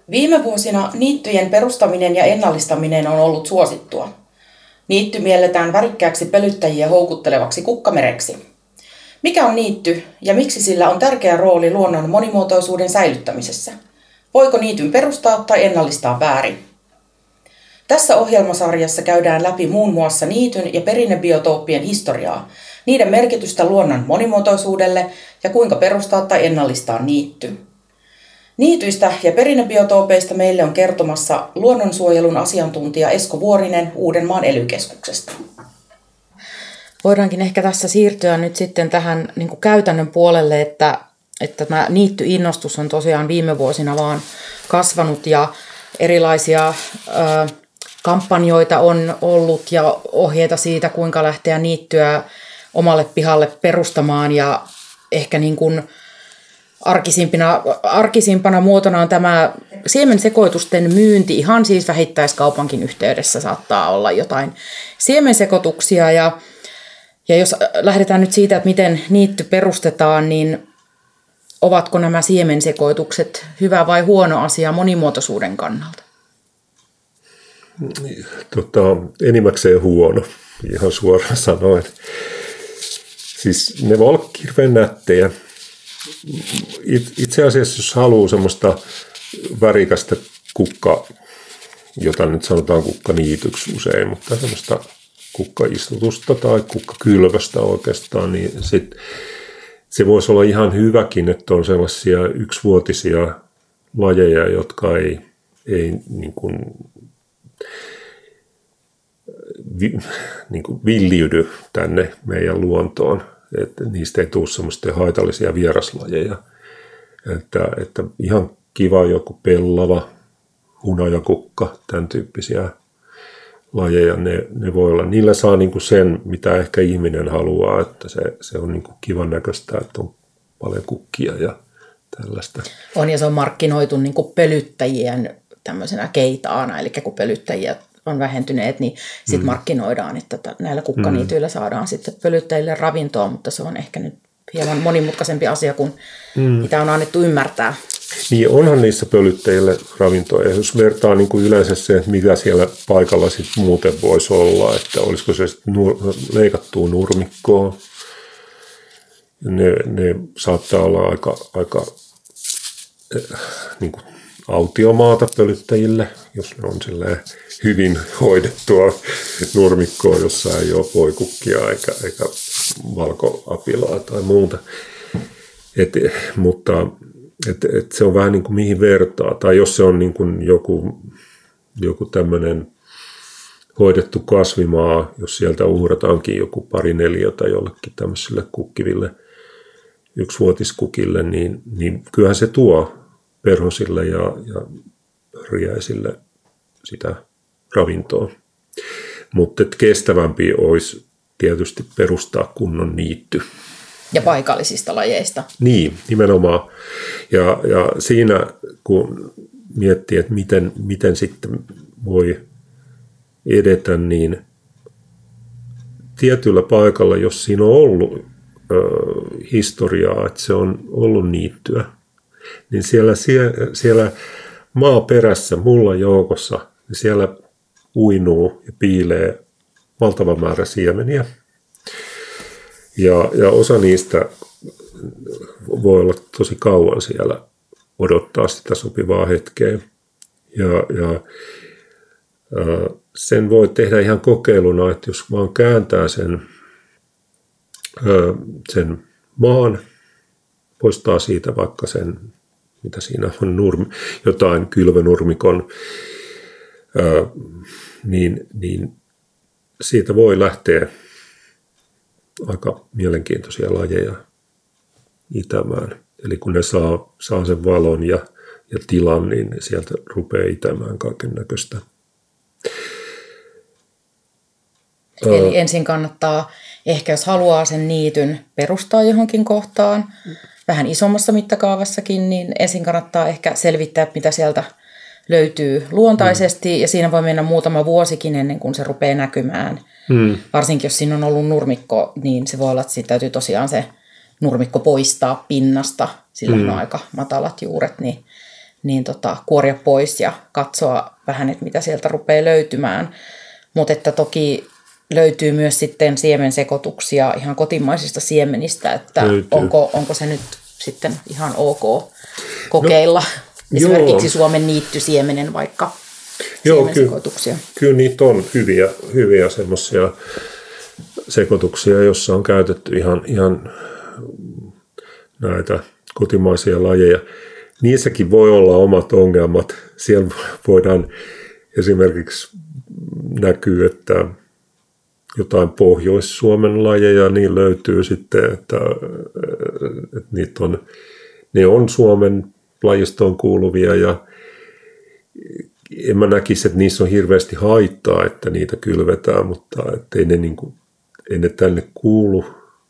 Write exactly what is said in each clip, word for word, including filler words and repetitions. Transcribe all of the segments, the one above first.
Viime vuosina niittyjen perustaminen ja ennallistaminen on ollut suosittua. Niitty mielletään värikkääksi pölyttäjiä houkuttelevaksi kukkamereksi. Mikä on niitty ja miksi sillä on tärkeä rooli luonnon monimuotoisuuden säilyttämisessä? Voiko niityn perustaa tai ennallistaa väärin? Tässä ohjelmasarjassa käydään läpi muun muassa niityn ja perinnebiotooppien historiaa, niiden merkitystä luonnon monimuotoisuudelle ja kuinka perustaa tai ennallistaa niitty. Niityistä ja perinnebiotoopeista meille on kertomassa luonnonsuojelun asiantuntija Esko Vuorinen Uudenmaan E L Y-keskuksesta. Voidaankin ehkä tässä siirtyä nyt sitten tähän niin kuin käytännön puolelle, että, että tämä niittyinnostus on tosiaan viime vuosina vaan kasvanut ja erilaisia ö, kampanjoita on ollut ja ohjeita siitä, kuinka lähteä niittyä omalle pihalle perustamaan ja ehkä niin kuin Arkisimpana, arkisimpana muotona on tämä siemensekoitusten myynti. Ihan siis vähittäiskaupankin yhteydessä saattaa olla jotain siemensekoituksia. Ja, ja jos lähdetään nyt siitä, että miten niitty perustetaan, niin ovatko nämä siemensekoitukset hyvä vai huono asia monimuotoisuuden kannalta? Tota, enimmäkseen huono, ihan suoraan sanoen. Siis ne voi olla hirveän nättejä. Itse asiassa, jos haluaa semmoista värikästä kukka, jota nyt sanotaan kukkaniityksi usein, mutta semmoista kukkaistutusta tai kukkakylvästä oikeastaan, niin sit se voisi olla ihan hyväkin, että on sellaisia yksivuotisia lajeja, jotka ei, ei niin kuin, vi, niin kuin villiydy tänne meidän luontoon. Että niistä ei tule semmoista haitallisia vieraslajeja. Että, että ihan kiva joku pellava, hunajakukka, tämän tyyppisiä lajeja, ne, ne voi olla. Niillä saa niinku sen, mitä ehkä ihminen haluaa, että se, se on niinku kivan näköistä, että on paljon kukkia ja tällaista. On, ja se on markkinoitu niinku pölyttäjien tämmöisenä keitaana, eli kun pölyttäjiä on vähentyneet, niin sitten mm. markkinoidaan, että näillä kukkaniityillä saadaan sitten pölyttäjille ravintoa, mutta se on ehkä nyt hieman monimutkaisempi asia kuin mm. mitä on annettu ymmärtää. Niin onhan niissä pölyttäjille ravintoa, ja jos vertaa niin kuin yleensä se, että mitä siellä paikalla sitten muuten voisi olla, että olisiko se nur- leikattua nurmikkoa, ne, ne saattaa olla aika, aika äh, niin kuin autiomaata pölyttäjille, jos ne on silleen hyvin hoidettua nurmikkoa, jossa ei ole voikukkia eikä, eikä valkoapilaa tai muuta. Et, mutta et, et se on vähän niin kuin mihin vertaa. Tai jos se on niin kuin joku, joku tämmöinen hoidettu kasvimaa, jos sieltä uhrataankin joku pari neliötä jollekin tämmöisille kukkiville yksivuotiskukille, niin, niin kyllähän se tuo perhosille ja, ja riäisille sitä ravintoa. Mutta kestävämpi olisi tietysti perustaa kunnon niitty. Ja paikallisista lajeista. Niin, nimenomaan. Ja, ja siinä kun miettii, että miten, miten sitten voi edetä, niin tietyllä paikalla, jos siinä on ollut ö, historiaa, että se on ollut niittyä, niin siellä, siellä, siellä maaperässä, mullan joukossa, niin siellä uinuu ja piilee valtava määrä siemeniä. Ja, ja osa niistä voi olla tosi kauan siellä odottaa sitä sopivaa hetkeä. Ja, ja sen voi tehdä ihan kokeiluna, että jos vaan kääntää sen, sen maan, poistaa siitä vaikka sen, mitä siinä on, nurmi, jotain kylvönurmikon, niin, niin siitä voi lähteä aika mielenkiintoisia lajeja itämään. Eli kun ne saa, saa sen valon ja, ja tilan, niin sieltä rupeaa itämään kaiken näköistä. Eli ensin kannattaa, ehkä jos haluaa sen niityn perustaa johonkin kohtaan, vähän isommassa mittakaavassakin, niin ensin kannattaa ehkä selvittää, mitä sieltä löytyy luontaisesti, mm. ja siinä voi mennä muutama vuosikin ennen kuin se rupeaa näkymään. Mm. Varsinkin jos siinä on ollut nurmikko, niin se voi olla, että siitä täytyy tosiaan se nurmikko poistaa pinnasta, sillä mm. on aika matalat juuret, niin niin tota, kuoria pois ja katsoa vähän, että mitä sieltä rupeaa löytymään. Mutta että toki löytyy myös sitten siemensekoituksia ihan kotimaisista siemenistä, että onko, onko se nyt sitten ihan ok kokeilla no, esimerkiksi joo. Suomen niittysiemenen vaikka siemensekoituksia. Kyllä, kyllä niitä on hyviä, hyviä semmoisia sekoituksia, joissa on käytetty ihan, ihan näitä kotimaisia lajeja. Niissäkin voi olla omat ongelmat. Siellä voidaan esimerkiksi näkyy, että jotain Pohjois-Suomen lajeja niin löytyy sitten, että, että niitä on, ne on Suomen lajistoon kuuluvia ja en mä näkisi, että niissä on hirveästi haittaa, että niitä kylvetään, mutta ei ne, niin kuin, ei ne tänne kuulu,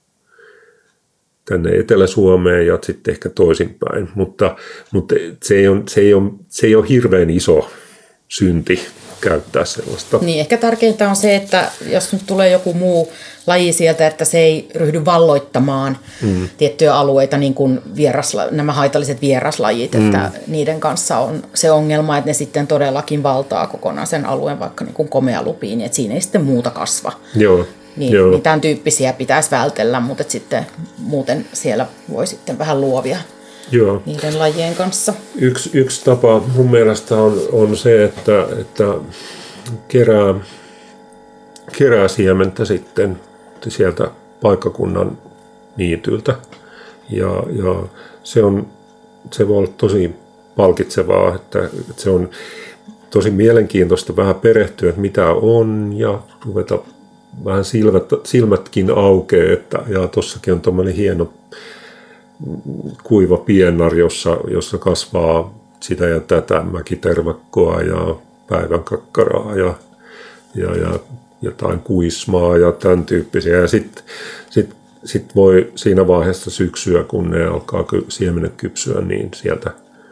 tänne Etelä-Suomeen ja sitten ehkä toisinpäin, mutta, mutta se, ei ole, se, ei ole, se ei ole hirveän iso synti käyttää sellaista. Niin, ehkä tärkeintä on se, että jos nyt tulee joku muu laji sieltä, että se ei ryhdy valloittamaan mm. tiettyjä alueita, niin kuin vierasla, nämä haitalliset vieraslajit, mm. että niiden kanssa on se ongelma, että ne sitten todellakin valtaa kokonaan sen alueen vaikka niin kuin komealupiin, että siinä ei sitten muuta kasva. Joo. Niin, Joo. niin tämän tyyppisiä pitäisi vältellä, mutta sitten muuten siellä voi sitten vähän luovia. Joo. Niiden lajien kanssa. Yksi, yksi tapa mun mielestä on, on se, että, että kerää, kerää siementä sitten sieltä paikkakunnan niityltä. Ja, ja se, on, se voi olla tosi palkitsevaa, että, että se on tosi mielenkiintoista vähän perehtyä, että mitä on ja ruveta vähän silmät, silmätkin aukeaa, että ja tossakin on tommoinen hieno kuiva piennar, jossa, jossa kasvaa sitä ja tätä mäkitervakkoa ja päivänkakkaraa ja, ja, ja jotain kuismaa ja tämän tyyppisiä. Ja sitten sit, sit voi siinä vaiheessa syksyä, kun ne alkaa siemenet kypsyä, niin sieltä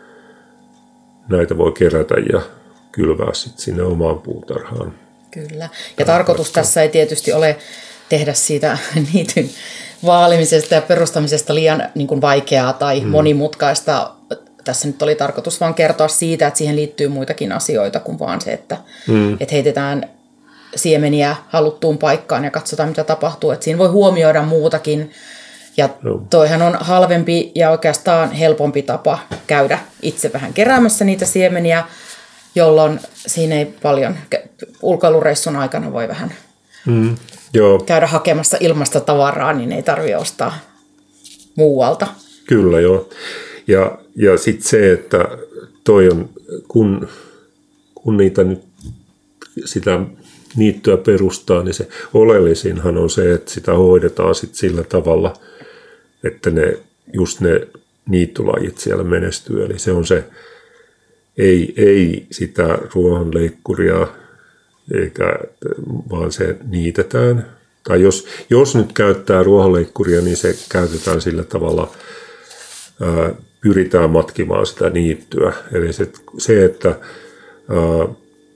näitä voi kerätä ja kylvää sitten sinne omaan puutarhaan. Kyllä. Ja tarkoitus tässä ei tietysti ole tehdä siitä niityn vaalimisesta ja perustamisesta liian niin kuin vaikeaa tai mm. monimutkaista. Tässä nyt oli tarkoitus vaan kertoa siitä, että siihen liittyy muitakin asioita kuin vaan se, että, mm. että heitetään siemeniä haluttuun paikkaan ja katsotaan, mitä tapahtuu. Että siinä voi huomioida muutakin. Ja toihan on halvempi ja oikeastaan helpompi tapa käydä itse vähän keräämässä niitä siemeniä, jolloin siinä ei paljon ulkoilureissun aikana voi vähän mm, joo. käydä hakemassa ilmasta tavaraa, niin ei tarvitse ostaa muualta. Kyllä joo. Ja, ja sitten se, että toi on, kun, kun niitä nyt sitä niittyä perustaa, niin se oleellisinhan on se, että sitä hoidetaan sit sillä tavalla, että ne, just ne niittylajit siellä menestyy. Eli se on se, ei, ei sitä ruohonleikkuria, eikä, vaan se niitetään. Tai jos, jos nyt käyttää ruohonleikkuria, niin se käytetään sillä tavalla, ää, pyritään matkimaan sitä niittyä. Eli se, se että ää,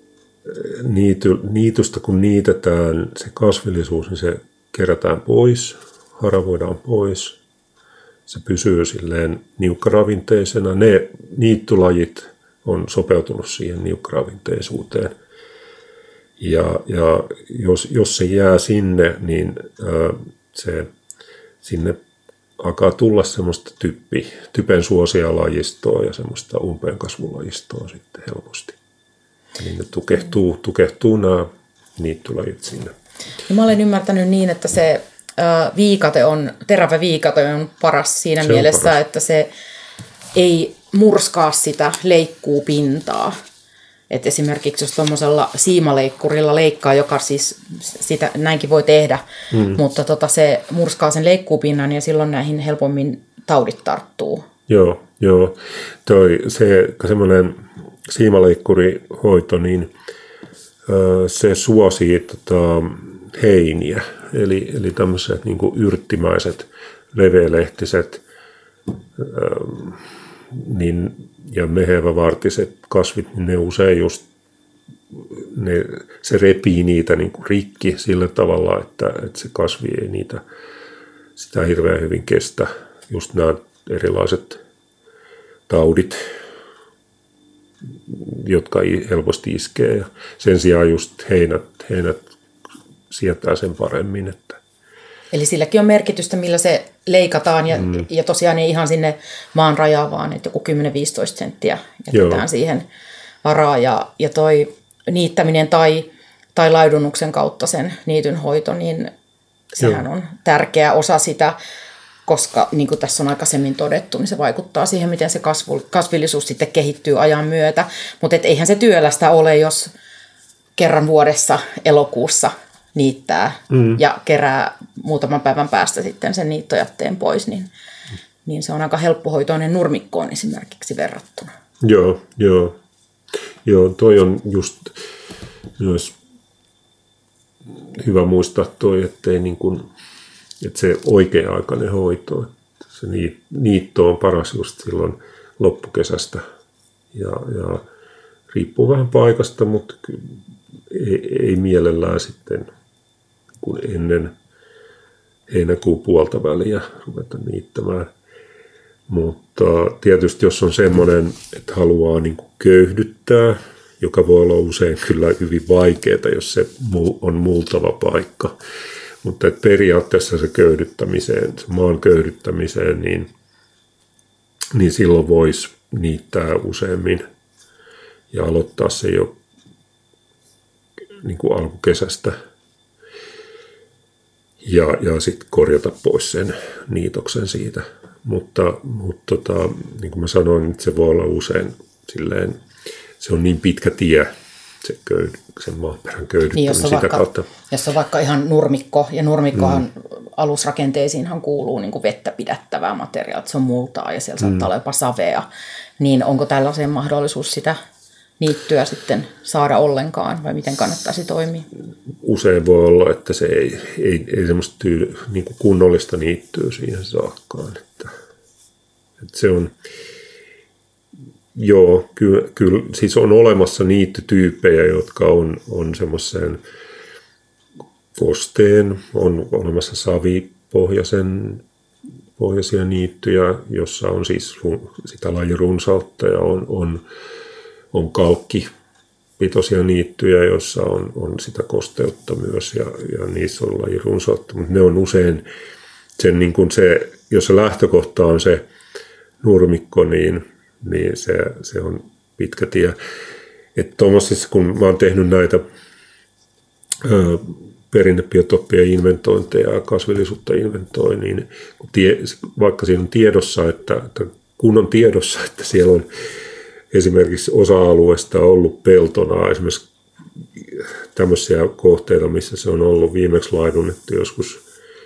niity, niitystä kun niitetään, se kasvillisuus, niin se kerätään pois, haravoidaan pois. Se pysyy silleen niukkaravinteisena. Ne niittylajit on sopeutunut siihen niukkaravinteisuuteen. Ja, ja jos, jos se jää sinne, niin ää, se, sinne alkaa tulla semmoista typpi, typen suosialajistoa ja semmoista umpeen kasvulajistoa sitten helposti. Eli ne tukehtuu, tukehtuu nämä niittylajit sinne. Ja mä olen ymmärtänyt niin, että se ää, viikate on, terävä viikate on paras siinä se mielessä, paras. Että se ei murskaa sitä leikkuupintaa. Et esimerkiksi jos tuommoisella siimaleikkurilla leikkaa, joka siis sitä näinkin voi tehdä, mm. mutta tota se murskaa sen leikkuupinnan ja silloin näihin helpommin taudit tarttuu. Joo, joo. Toi, se semmoinen siimaleikkurihoito, niin se suosii tota, heiniä, eli, eli tämmöiset niin kuin yrttimäiset, leveälehtiset niin, ja mehevävartiset kasvit, niin ne usein just, ne, se repii niitä niin kuin rikki sillä tavalla, että, että se kasvi ei niitä sitä hirveän hyvin kestä. Just nämä erilaiset taudit, jotka helposti iskee. Ja sen sijaan just heinät, heinät sietää sen paremmin. Että. Eli silläkin on merkitystä, millä se leikataan ja, mm. ja tosiaan ei ihan sinne maan rajaan, vaan että joku kymmenen viisitoista senttiä jätetään Joo. siihen varaa. Ja, ja toi niittäminen tai, tai laidunnuksen kautta sen niityn hoito, niin sehän Joo. on tärkeä osa sitä, koska niin kuin tässä on aikaisemmin todettu, niin se vaikuttaa siihen, miten se kasvu, kasvillisuus sitten kehittyy ajan myötä. Mutta eihän se työlästä ole, jos kerran vuodessa elokuussa niittää mm. ja kerää muutaman päivän päästä sitten sen niittojätteen pois, niin, niin se on aika helppohoitoinen nurmikkoon esimerkiksi verrattuna. Joo, joo. Joo, toi on just myös hyvä muistaa toi, ettei niin kuin, että se oikea-aikainen hoito, että se niitto on paras just silloin loppukesästä ja, ja riippuu vähän paikasta, mutta ei, ei mielellään sitten kun ennen heinäkuun puolta väliä ruveta niittämään. Mutta tietysti jos on semmoinen, että haluaa niin kuin köyhdyttää, joka voi olla usein kyllä hyvin vaikeaa, jos se on multava paikka. Mutta että periaatteessa se köyhdyttämiseen, se maan köyhdyttämiseen, niin, niin silloin voisi niittää useammin ja aloittaa se jo niin kuin alkukesästä. Ja, ja sitten korjata pois sen niitoksen siitä. Mutta, mutta tota, niin kuin mä sanoin, että se voi olla usein silleen, se on niin pitkä tie, se köy, sen maaperän köydyttäminen niin, sitä vaikka, kautta. Jos on vaikka ihan nurmikko, ja nurmikkohan mm. alusrakenteisiinhan kuuluu niin kuin vettä pidättävää materiaalia, se on multaa ja siellä mm. saattaa olla jopa savea, niin onko tällaiseen mahdollisuus sitä niittyä sitten saada ollenkaan, vai miten kannattaisi toimia? Usein voi olla, että se ei, ei, ei semmoista tyyli, niin kuin kunnollista niittyä siihen saakkaan. Että, että se on, joo, kyllä, kyllä, siis on olemassa niittytyyppejä, jotka on, on semmoiseen kosteen, on olemassa savipohjaisen pohjaisia niittyjä, jossa on siis sitä lajirunsautta ja on, on On kalkkipitoisia niittyjä, joissa on, on sitä kosteutta myös ja, ja niissä on lajirunsautta, mutta ne on usein, sen, niin kuin se, jos se lähtökohta on se nurmikko, niin, niin se, se on pitkä tie. Että tuommoisissa, kun mä oon tehnyt näitä ö, perinnebiotooppia inventointeja ja kasvillisuutta inventoin, niin tie, vaikka siinä on tiedossa, että, että kun on tiedossa, että siellä on esimerkiksi osa-alueesta on ollut peltona, esimerkiksi tämmöisiä kohteita, missä se on ollut viimeksi laidunnettu joskus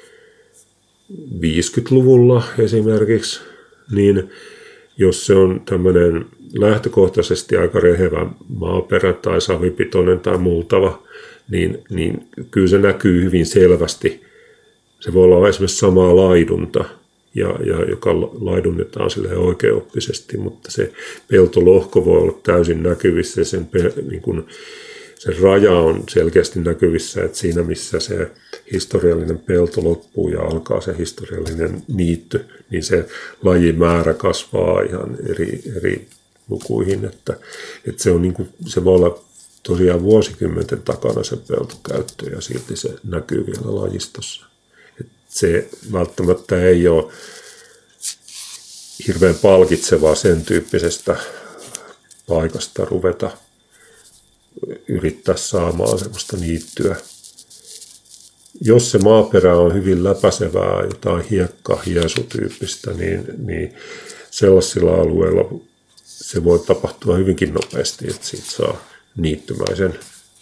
viisikymmentäluvulla esimerkiksi, niin jos se on tämmöinen lähtökohtaisesti aika rehevä maaperä tai savipitoinen tai multava, niin, niin kyllä se näkyy hyvin selvästi. Se voi olla esimerkiksi samaa laidunta, Ja, ja joka laidunnetaan sille oikeaoppisesti, mutta se peltolohko voi olla täysin näkyvissä ja sen, niin kuin, sen raja on selkeästi näkyvissä, että siinä missä se historiallinen pelto loppuu ja alkaa se historiallinen niitty, niin se lajimäärä kasvaa ihan eri, eri lukuihin, että, että se, on niin kuin, se voi olla tosiaan vuosikymmenten takana se peltokäyttö ja silti se näkyy vielä lajistossa. Se välttämättä ei ole hirveän palkitsevaa sen tyyppisestä paikasta ruveta yrittää saamaan semmoista niittyä. Jos se maaperä on hyvin läpäisevää, jotain hiekka-hiesutyyppistä, niin, niin sellaisilla alueilla se voi tapahtua hyvinkin nopeasti, että siitä saa niittymäisen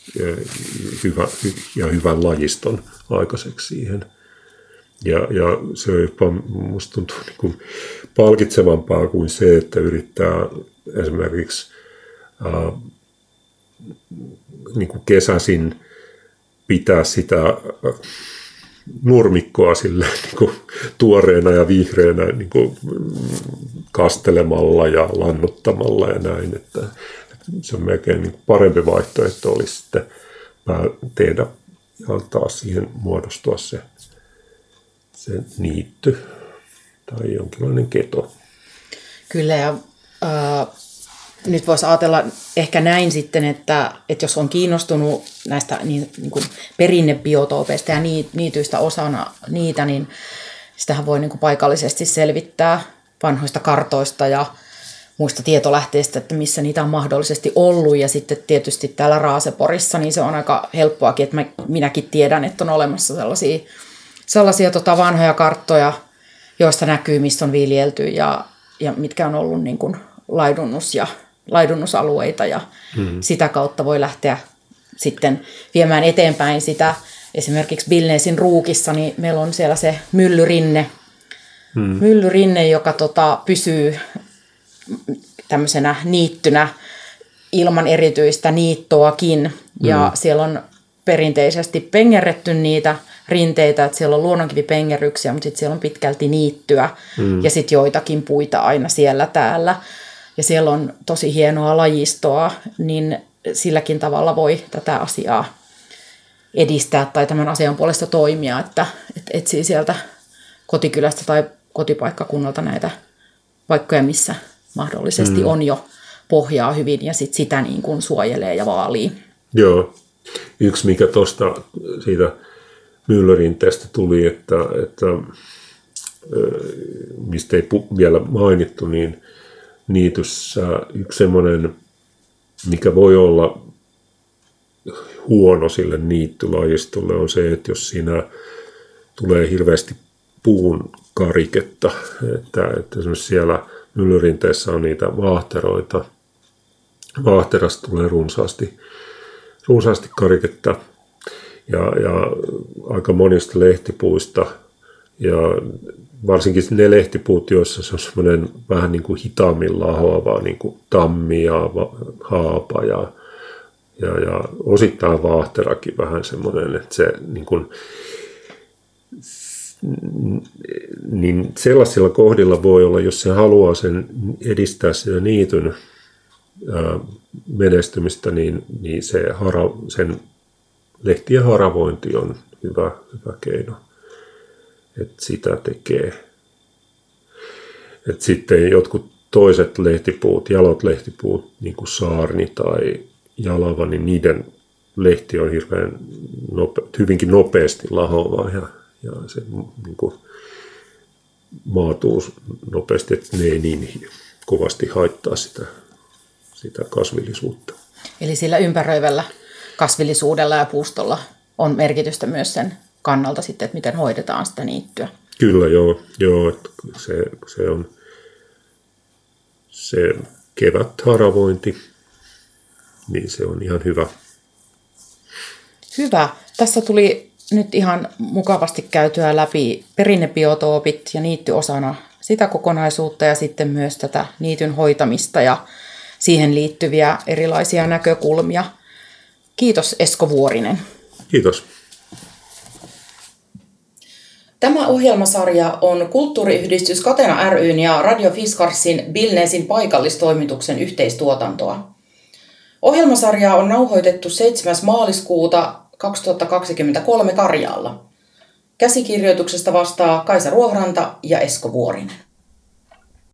hyvä, ja hyvän lajiston aikaiseksi siihen. Ja, ja se on jopa, musta tuntuu niin kuin palkitsevampaa kuin se, että yrittää esimerkiksi ää, niin kuin kesäisin pitää sitä nurmikkoa sille niin kuin tuoreena ja vihreänä niin kuin kastelemalla ja lannuttamalla ja näin. Että, että se on melkein niin kuin parempi vaihtoehto olisi sitten tehdä ja antaa siihen muodostua se se niitty tai jonkinlainen keto. Kyllä, ja äh, nyt voisi ajatella ehkä näin sitten, että, että jos on kiinnostunut näistä niin, niin kuin perinnebiotoopeista ja niityistä osana niitä, niin sitähän voi niin kuin paikallisesti selvittää vanhoista kartoista ja muista tietolähteistä, että missä niitä on mahdollisesti ollut. Ja sitten tietysti täällä Raaseporissa, niin se on aika helppoakin, että mä, minäkin tiedän, että on olemassa sellaisia, sellaisia tota vanhoja karttoja, joista näkyy, missä on viljelty ja, ja mitkä on ollut niin kuin laidunnus- ja laidunnusalueita. Ja mm-hmm. sitä kautta voi lähteä sitten viemään eteenpäin sitä. Esimerkiksi Billnesin Ruukissa, niin meillä on siellä se myllyrinne, mm. myllyrinne joka tota, pysyy tämmöisenä niittynä ilman erityistä niittoakin. Mm. Ja siellä on perinteisesti pengerretty niitä rinteitä, että siellä on luonnonkivipengeryksiä, mutta sitten siellä on pitkälti niittyä mm. ja sitten joitakin puita aina siellä täällä. Ja siellä on tosi hienoa lajistoa, niin silläkin tavalla voi tätä asiaa edistää tai tämän asian puolesta toimia, että et etsii sieltä kotikylästä tai kotipaikkakunnalta näitä paikkoja, missä mahdollisesti mm. on jo pohjaa hyvin ja sit sitä niin kuin suojelee ja vaalii. Joo. Yksi mikä tuosta siitä myllyrinteestä tuli, että, että mistä ei vielä mainittu, niin niityssä yksi semmoinen, mikä voi olla huono sille niittylajistolle on se, että jos siinä tulee hirveästi puun kariketta, että, että esimerkiksi siellä myllyrinteessä on niitä vaahteroita, vaahterasta tulee runsaasti, runsaasti kariketta ja, ja aika monista lehtipuista ja varsinkin ne lehtipuut, joissa se on semmoinen vähän niin kuin hitaammin lahoava, niin kuin tammi ja haapa ja Ja, ja osittain vaahterakin vähän semmoinen, että se niin kuin, niin sellaisilla kohdilla voi olla, jos se haluaa sen edistää sitä niityn ää, menestymistä, niin, niin se hara, sen lehtien haravointi on hyvä, hyvä keino, että sitä tekee. Et sitten jotkut toiset lehtipuut, jalot lehtipuut, niin kuin saarni tai jalava, niin niiden lehti on hirveän nope, hyvinkin nopeasti lahoavaa ja, ja se niin kuin maatuu nopeasti, että ne ei niin kovasti haittaa sitä, sitä kasvillisuutta. Eli sillä ympäröivällä kasvillisuudella ja puustolla on merkitystä myös sen kannalta sitten, että miten hoidetaan sitä niittyä. Kyllä, joo. joo että se, se on se kevätharavointi. Niin se on ihan hyvä. Hyvä. Tässä tuli nyt ihan mukavasti käytyä läpi perinnebiotoopit ja niitty osana sitä kokonaisuutta ja sitten myös tätä niityn hoitamista ja siihen liittyviä erilaisia näkökulmia. Kiitos Esko Vuorinen. Kiitos. Tämä ohjelmasarja on Kulttuuriyhdistys Catena ry:n ja Radio Fiskarsin Billnesin paikallistoimituksen yhteistuotantoa. Ohjelmasarjaa on nauhoitettu seitsemäs maaliskuuta kaksituhattakaksikymmentäkolme Karjaalla. Käsikirjoituksesta vastaa Kaisa Ruohranta ja Esko Vuorinen.